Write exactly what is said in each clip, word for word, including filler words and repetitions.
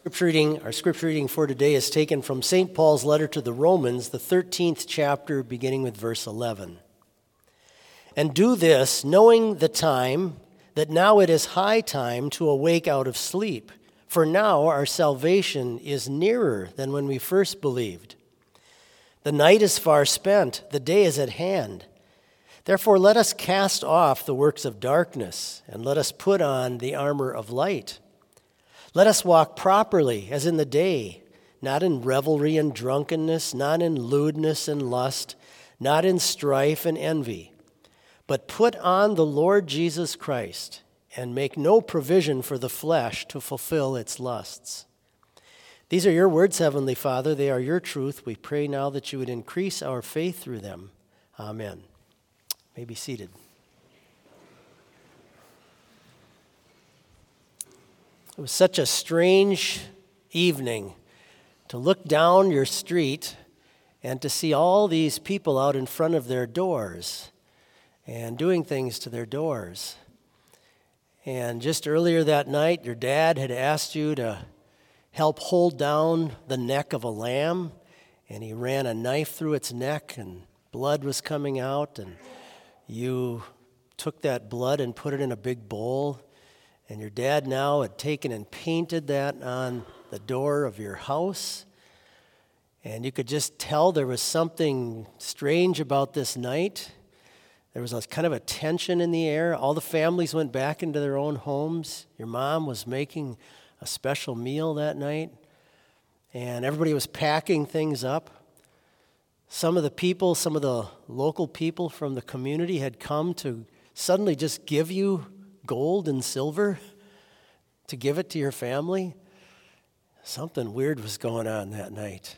Scripture reading, our scripture reading for today is taken from Saint Paul's letter to the Romans, the thirteenth chapter, beginning with verse eleven. And do this, knowing the time, that now it is high time to awake out of sleep. For now our salvation is nearer than when we first believed. The night is far spent, the day is at hand. Therefore let us cast off the works of darkness, and let us put on the armor of light. Let us walk properly as in the day, not in revelry and drunkenness, not in lewdness and lust, not in strife and envy. But put on the Lord Jesus Christ, and make no provision for the flesh to fulfill its lusts. These are your words, Heavenly Father. They are your truth. We pray now that you would increase our faith through them. Amen. You may be seated. It was such a strange evening to look down your street and to see all these people out in front of their doors and doing things to their doors. And just earlier that night, your dad had asked you to help hold down the neck of a lamb, and he ran a knife through its neck and blood was coming out, and you took that blood and put it in a big bowl. And your dad now had taken and painted that on the door of your house. And you could just tell there was something strange about this night. There was a kind of a tension in the air. All the families went back into their own homes. Your mom was making a special meal that night. And everybody was packing things up. Some of the people, some of the local people from the community had come to suddenly just give you gold and silver to give it to your family. Something weird was going on that night.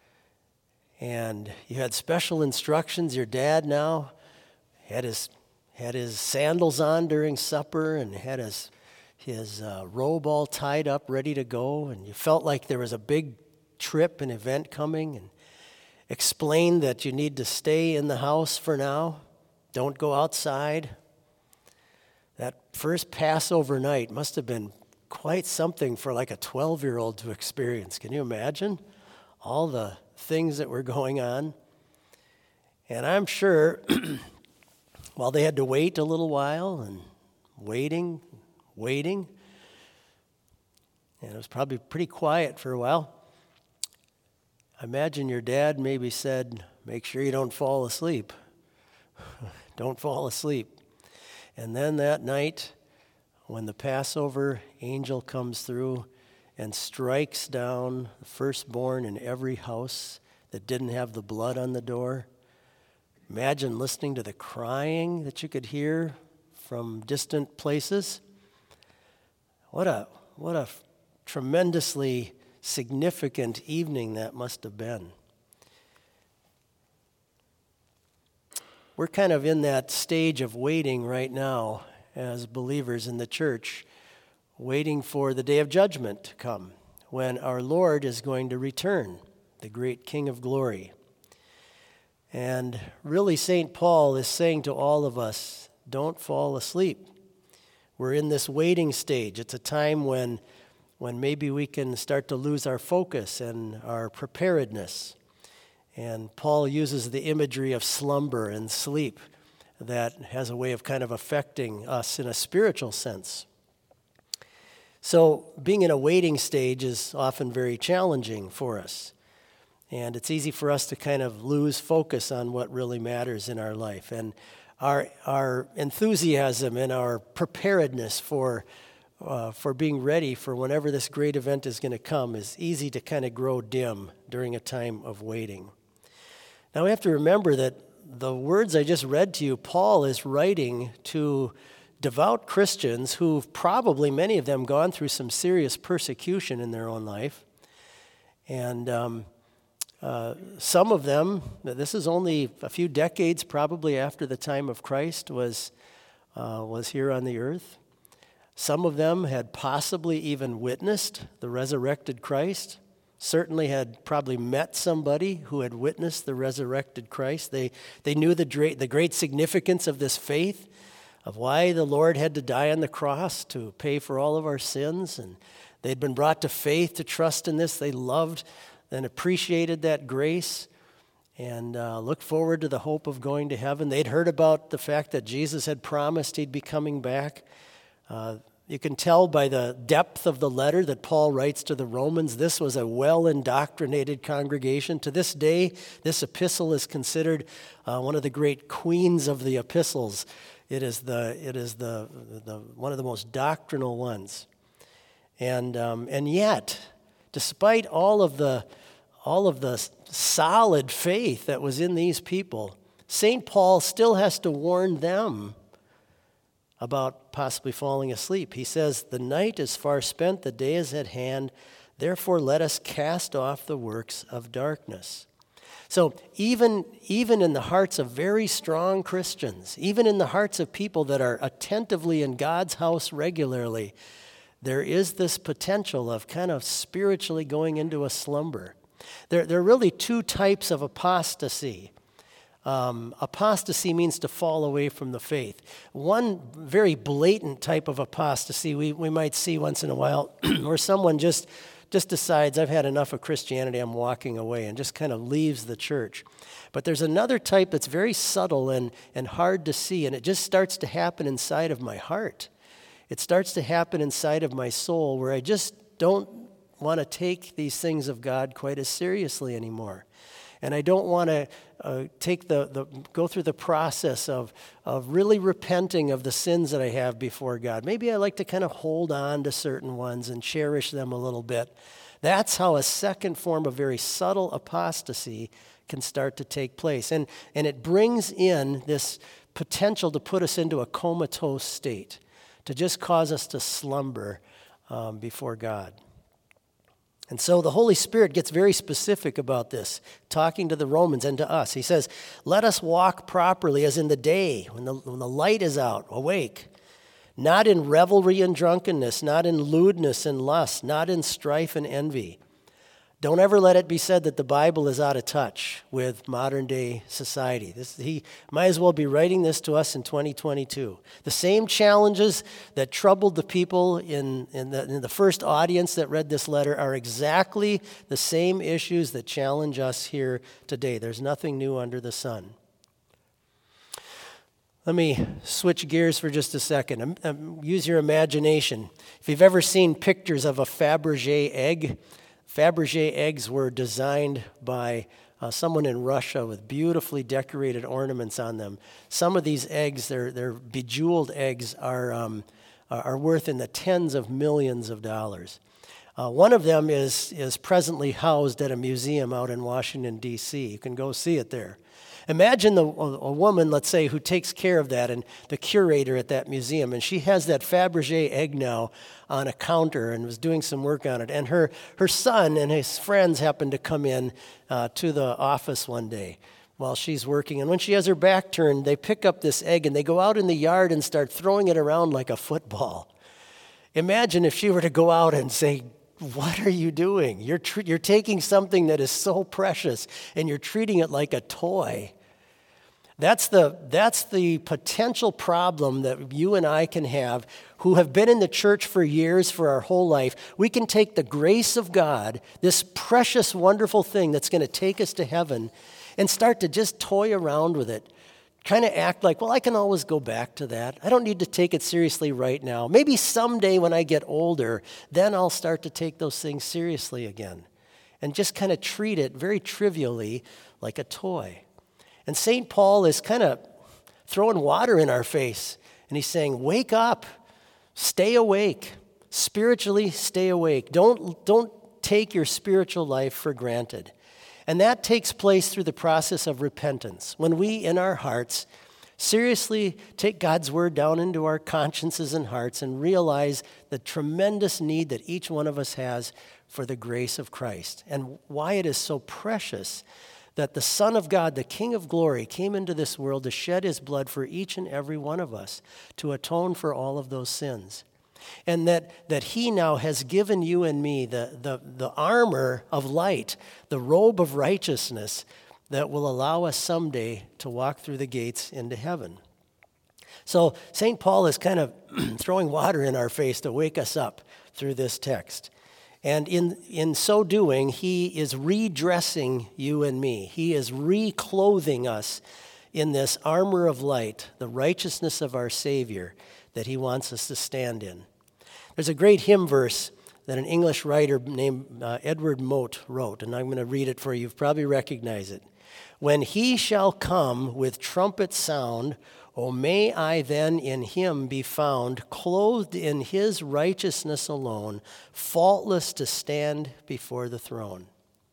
And you had special instructions. Your dad now had his had his sandals on during supper and had his his uh, robe all tied up, ready to go. And you felt like there was a big trip, an event coming, and explained that you need to stay in the house for now. Don't go outside. That first Passover night must have been quite something for like a twelve-year-old to experience. Can you imagine all the things that were going on? And I'm sure while they had to wait a little while and waiting, waiting, and it was probably pretty quiet for a while, I imagine your dad maybe said, make sure you don't fall asleep. Don't fall asleep. And then that night, when the Passover angel comes through and strikes down the firstborn in every house that didn't have the blood on the door, imagine listening to the crying that you could hear from distant places. What a what a tremendously significant evening that must have been. We're kind of in that stage of waiting right now as believers in the church, waiting for the day of judgment to come, when our Lord is going to return, the great King of glory. And really, Saint Paul is saying to all of us, don't fall asleep. We're in this waiting stage. It's a time when, when maybe we can start to lose our focus and our preparedness. And Paul uses the imagery of slumber and sleep that has a way of kind of affecting us in a spiritual sense. So being in a waiting stage is often very challenging for us. And it's easy for us to kind of lose focus on what really matters in our life. And our our enthusiasm and our preparedness for uh, for being ready for whenever this great event is going to come is easy to kind of grow dim during a time of waiting. Now we have to remember that the words I just read to you, Paul is writing to devout Christians who've probably, many of them, gone through some serious persecution in their own life. And um, uh, some of them, this is only a few decades probably after the time of Christ was, uh, was here on the earth. Some of them had possibly even witnessed the resurrected Christ. Certainly had probably met somebody who had witnessed the resurrected Christ. They they knew the great, the great significance of this faith. of why the Lord had to die on the cross to pay for all of our sins. And they'd been brought to faith, to trust in this. They loved and appreciated that grace and uh, looked forward to the hope of going to heaven. They'd heard about the fact that Jesus had promised he'd be coming back. Uh, you can tell by the depth of the letter that Paul writes to the Romans, this was a well-indoctrinated congregation. To this day, this epistle is considered uh, one of the great queens of the epistles. It is the it is the, the one of the most doctrinal ones. And um, and yet, despite all of the all of the solid faith that was in these people, Saint Paul still has to warn them about possibly falling asleep. He says, "The night is far spent, the day is at hand. Therefore, let us cast off the works of darkness." So even, even in the hearts of very strong Christians, even in the hearts of people that are attentively in God's house regularly, there is this potential of kind of spiritually going into a slumber. There, there are really two types of apostasy. Um, apostasy means to fall away from the faith. One very blatant type of apostasy we, we might see once in a while where someone just, just decides, I've had enough of Christianity, I'm walking away, and just kind of leaves the church. But there's another type that's very subtle and, and hard to see, and it just starts to happen inside of my heart. It starts to happen inside of my soul where I just don't want to take these things of God quite as seriously anymore. And I don't want to uh, take the, the go through the process of, of really repenting of the sins that I have before God. Maybe I like to kind of hold on to certain ones and cherish them a little bit. That's how a second form of very subtle apostasy can start to take place. And, and it brings in this potential to put us into a comatose state, to just cause us to slumber um, before God. And so the Holy Spirit gets very specific about this, talking to the Romans and to us. He says, let us walk properly as in the day, when the, when the light is out, awake, not in revelry and drunkenness, not in lewdness and lust, not in strife and envy. Don't ever let it be said that the Bible is out of touch with modern day society. This, he might as well be writing this to us in twenty twenty-two. The same challenges that troubled the people in, in, the, in the first audience that read this letter are exactly the same issues that challenge us here today. There's nothing new under the sun. Let me switch gears for just a second. Um, um, use your imagination. If you've ever seen pictures of a Fabergé egg, Fabergé eggs were designed by uh, someone in Russia with beautifully decorated ornaments on them. Some of these eggs, their their bejeweled eggs, are um, are worth in the tens of millions of dollars. Uh, one of them is is presently housed at a museum out in Washington, D C You can go see it there. Imagine the, a woman, let's say, who takes care of that, and the curator at that museum, and she has that Fabergé egg now on a counter and was doing some work on it. And her, her son and his friends happened to come in uh, to the office one day while she's working. And when she has her back turned, they pick up this egg and they go out in the yard and start throwing it around like a football. Imagine if she were to go out and say, what are you doing? You're tr- you're taking something that is so precious and you're treating it like a toy. That's the, that's the potential problem that you and I can have who have been in the church for years, for our whole life. We can take the grace of God, this precious, wonderful thing that's going to take us to heaven, and start to just toy around with it. Kind of act like, well, I can always go back to that. I don't need to take it seriously right now. Maybe someday when I get older, then I'll start to take those things seriously again. And just kind of treat it very trivially like a toy. And Saint Paul is kind of throwing water in our face. And he's saying, wake up, stay awake, spiritually stay awake. Don't, don't take your spiritual life for granted. And that takes place through the process of repentance. When we, in our hearts, seriously take God's word down into our consciences and hearts and realize the tremendous need that each one of us has for the grace of Christ and why it is so precious that the Son of God, the King of glory, came into this world to shed his blood for each and every one of us, to atone for all of those sins. And that, that he now has given you and me the, the, the armor of light, the robe of righteousness that will allow us someday to walk through the gates into heaven. So Saint Paul is kind of throwing water in our face to wake us up through this text. And in, in so doing, he is redressing you and me. He is reclothing us in this armor of light, the righteousness of our Savior that he wants us to stand in. There's a great hymn verse that an English writer named uh, Edward Mote wrote, and I'm going to read it for you. You've probably recognized it. When he shall come with trumpet sound, O may I then in him be found, clothed in his righteousness alone, faultless to stand before the throne.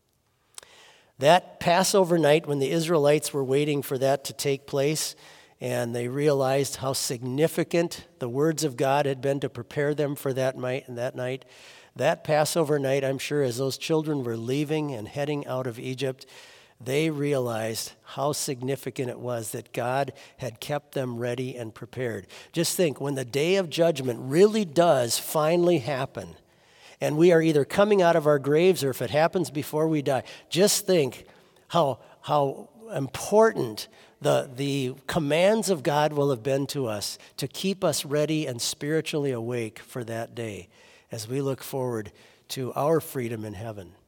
That Passover night, when the Israelites were waiting for that to take place, and they realized how significant the words of God had been to prepare them for that night, that night, that Passover night, I'm sure, as those children were leaving and heading out of Egypt, they realized how significant it was that God had kept them ready and prepared. Just think, when the day of judgment really does finally happen, and we are either coming out of our graves or if it happens before we die, just think how, how important the, the commands of God will have been to us to keep us ready and spiritually awake for that day as we look forward to our freedom in heaven.